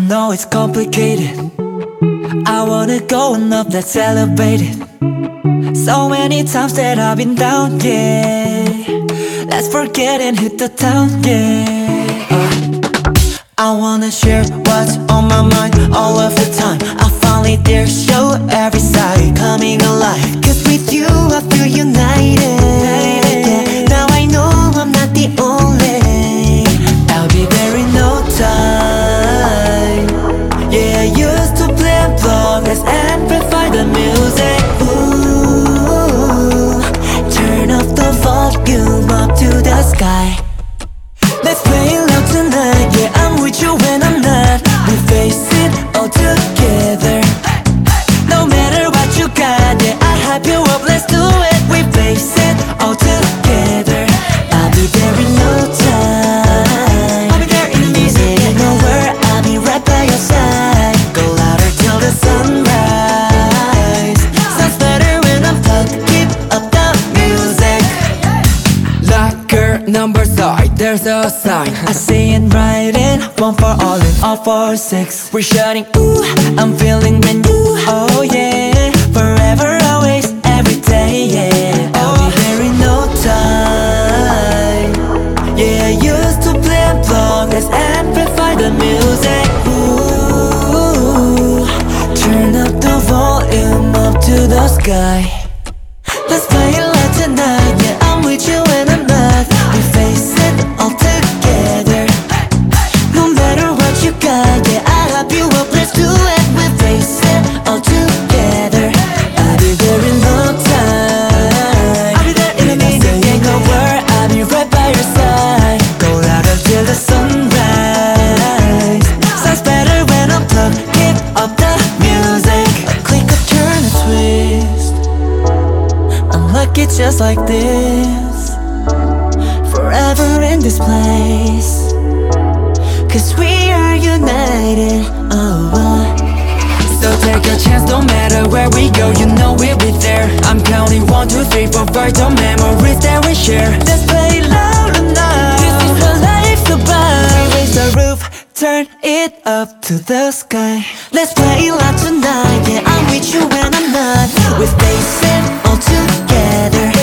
know it's complicated. I wanna go and up, let's celebrate it. So many times that I've been down, yeah. Let's forget and hit the town, yeah. I wanna share what's on my mind all of the time. I finally dare show every side coming alive. Cause with you I feel united, yeah. Now I know I'm not the only. I'll be there in no time. Yeah, I used to play and vlog, let's amplify the music. Ooh, turn up the volume up to the sky. Let's play loud tonight, yeah, I'm with you when I'm not. We face it all together. No matter what you got, yeah, I hype you up, let's do it. We face it all together. I'll be there in no time. I'll be there in the music, you know where I'll be right by your side. Go louder till the sunrise. Sounds better when I'm plugged, keep up the music. Locker number side, there's a sign. I see it writing, one for all and all for six. We're shouting, ooh, I'm feeling the new. Oh yeah, forever, always, every day, yeah. I'll be there in no time. Yeah, I used to play and vlog, let's amplify the music. Ooh, turn up the volume up to the sky. Let's play it loud tonight, yeah, I'm with you and I'm not. We face it all together. No matter what you got, yeah, I hype you up, let's do it. We face it all together. I'll be there in no time. I'll be there in a minute, saying a word, I'll be right by your side. Go louder till the sunrise. Sounds better when I'm plugged, keep up the music. Click up, turn a twist. Unlucky just like this, forever in this place. Cause we are united, So take a chance, no matter where we go, you know we'll be there. I'm counting 1, 2, 3, 4, 5, the memories that we share. Let's play loud enough. This is what life's about. Raise the roof, turn it up to the sky. Let's play loud tonight, yeah, I'm with you when I'm not. We face it all together.